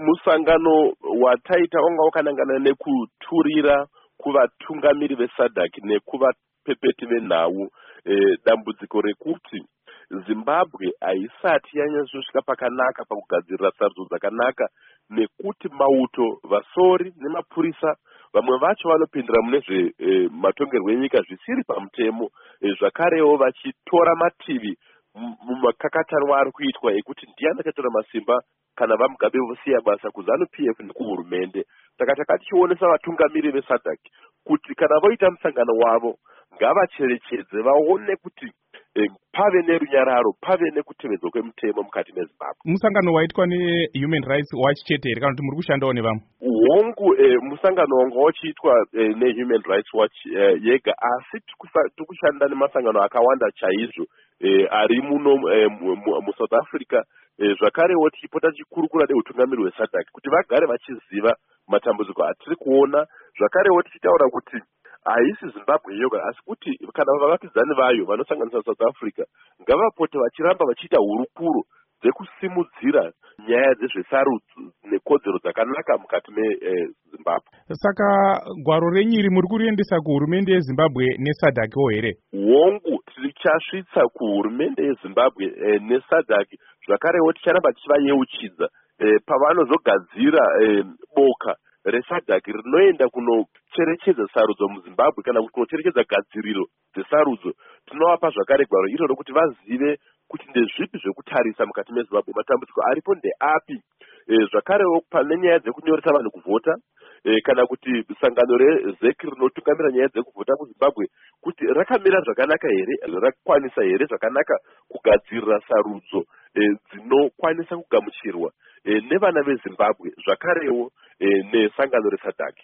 musangano wataita wanga wakanangana nekuturira kuvatungamiri veSADC nekuvapepeti venhau dambudziko rekuti Zimbabwe haisati yanyatsosvika pakanaka pakugadzirira sarudzo dzakanaka, nekuti mauto, vasori nemapurisa vamwe vacho vanopindira mune matongerwo enyika zvisiri pamutemo, zvakarewo vachitora mativi mumakakatanwa ari kuitwa ekuti ndiani achatora masimba kana vaMugabe vosiya basa kuZANU-PF nekuhurumende. Saka takachionesa vatungamiri veSADC kuti kana voita musangano wavo ngavacherechedze vaone kuti pave nerunyararo, pave nekutevedzwa kwemutemo mukati meZimbabwe. Musangano waitwa neHuman Rights Watch chete here kana kuti muri kushandawo nevamwe? Hongu musangano wanga wachiitwa neHuman Rights Watch yega, asi tikushanda nemasangano akawanda chaizvo ari muno muSouth Africa, zvakarewo tichipota tichikurukura neutungamiri hweSADC kuti vagare vachiziva matambudziko atiri kuona, zvakarewo tichitaura kuti haisi Zimbabwe yoga asi kuti kana vavakidzani vayo vanosanganisa South Africa ngavapote vachiramba vachiita hurukuro dzekusimudzira nyaya dzezvesarudzo nekodzero dzakanaka mukati meZimbabwe. Saka gwaro renyiri muri kuriendesa kuhurumende yeZimbabwe neSADC here? Hongu tichasvitsa kuhurumende yeZimbabwe neSADC, zvakarewo ticharamba tichivayeuchidza pavanozogadzira boka reSADC rinoenda kunocherechedza sarudzo muZimbabwe kana kunocherechedza gadziriro dzesarudzo. Tinovapa zvakare gwaro iro rokuti vazive kuti ndezvipi zvekutarisa mukati meZimbabwe, matambudziko aripo ndeapi. Zvakarewo pane nyaya dzekunyoresa vanhu kuvhota, kana kuti sangano reZEC rinotungamira nyaya dzekuvhota muZimbabwe kuti rakamira zvakanaka here, rakwanisa here zvakanaka kugadzirira sarudzo dzinokwanisa kugamuchirwa nevana veZimbabwe, zvakarewo nesangano reSADC.